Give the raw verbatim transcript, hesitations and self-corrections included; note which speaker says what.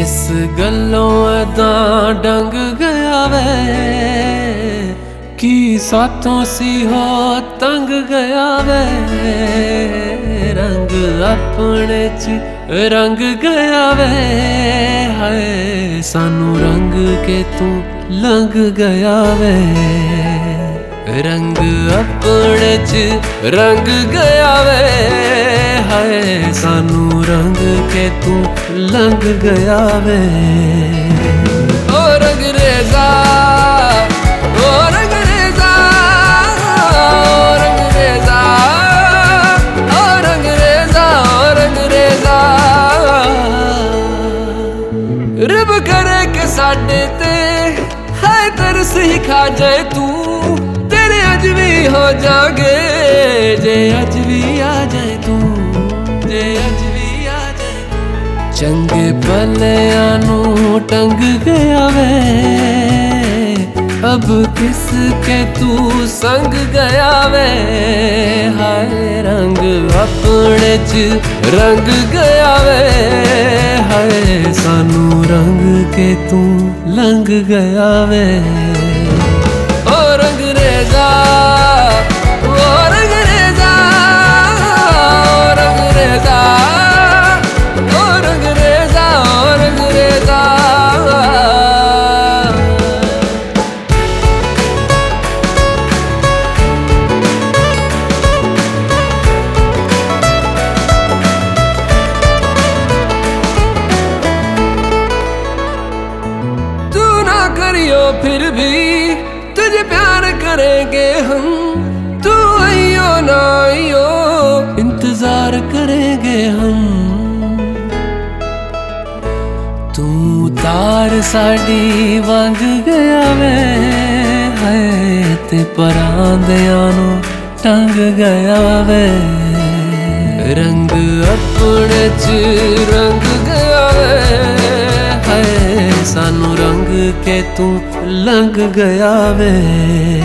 Speaker 1: किस गल्लों अदा डंग गया वे, की साथों सी हो तंग गया वे। रंग अपने च रंग गया वे, हाय सानू रंग के तू लंघ गया वे। रंग अपने च रंग गया वे, हाय सानू रंग के तू लंघ गया वे। ओ रंग रेजा, ओ रंग रेजा, ओ रंग रेजा, ओ रंग रेजा, ओ रंग रेजा। रब करे के साडे ते हाय तरस ही खा जाए तू, तेरे अज भी हो जागे जे अज भी आ जाए तू, जे अज भी आ जाए तू। चंगे भलियां नू टंग गया वे, अब किसके तू संग गया वे। हाय रंग अपने च रंग गया वे, हाय सानू रंग के तू लंघ गया वे। ओ रंग रेजा, ओ रंग रेजा, ओ रंग रेजा, ओ रंग रेजा, ओ रंग रेजा। तू ना करियो फिर भी तुझे प्यार करेंगे हम, तू आइयो ना आइयो इंतजार करेंगे हम। तू तार साड़ी वांग गया वे, हाय ते परांदियां नू टंग गया वे। रंग अपने च रंग गया वे, हाय सानू रंग के तू लंघ गया वे।